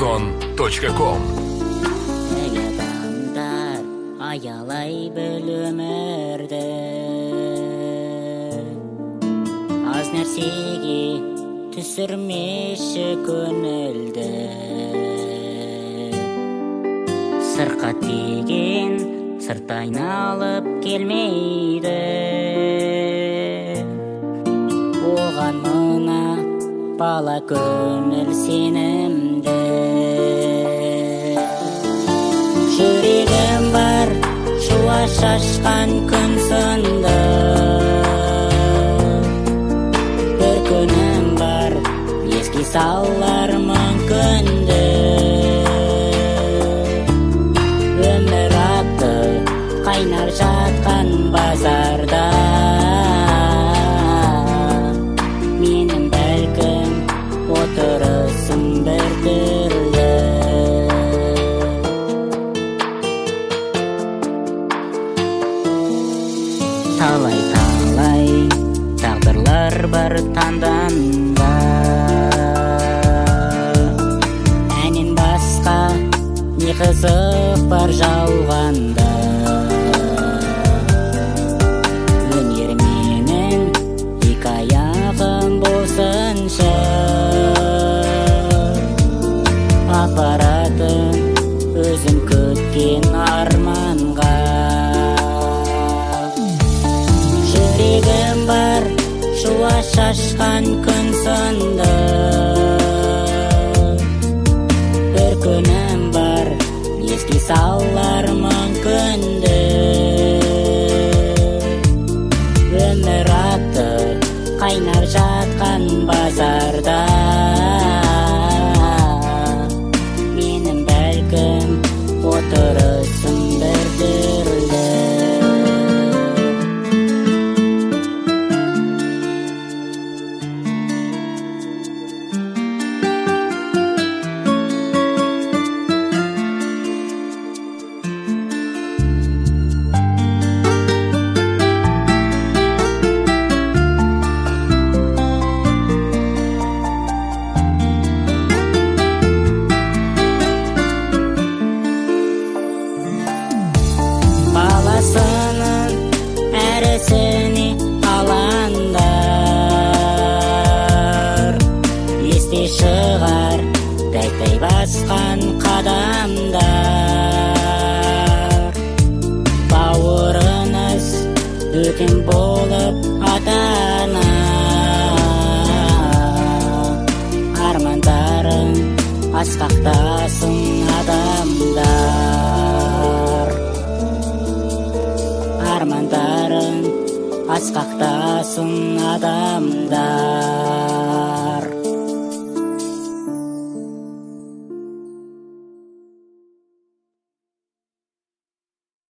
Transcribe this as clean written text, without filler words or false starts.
Armazon.com. Адамдар аялай біл өмірді, аз нәрсеге түсірмеші көңілді. Сырқат деген сырт айналып келмейді, оған мына бала көңіл сенімді. Жүрегім бар шуа шашқан күн сынды, бір күнім бар еске салар мүмкінді. Өмір атты қайнар жатқан базарда, менің бәлкім отырысым бір түрлі. Талай тағдырлар бар таңдамда, әнен басқа не қызық бар жалғанда. Өнер менің екі аяғым болсыншы, апаратын өзім күткен арманға. Жүрегім бар шуа шашқан күн сынды, бір күнім бар еске салар мүмкінді. Өмір атты қайнар жатқан базарда, менің бәлкім отырысым бір түрлі. Баласының әрісіне алаңдар, есте шығар тәй басқан қадамдар. Бауырыңыз бөтен болып ата-ана, армандарың асқақтасын адамдар. Армандарың асқақтасын адамдар.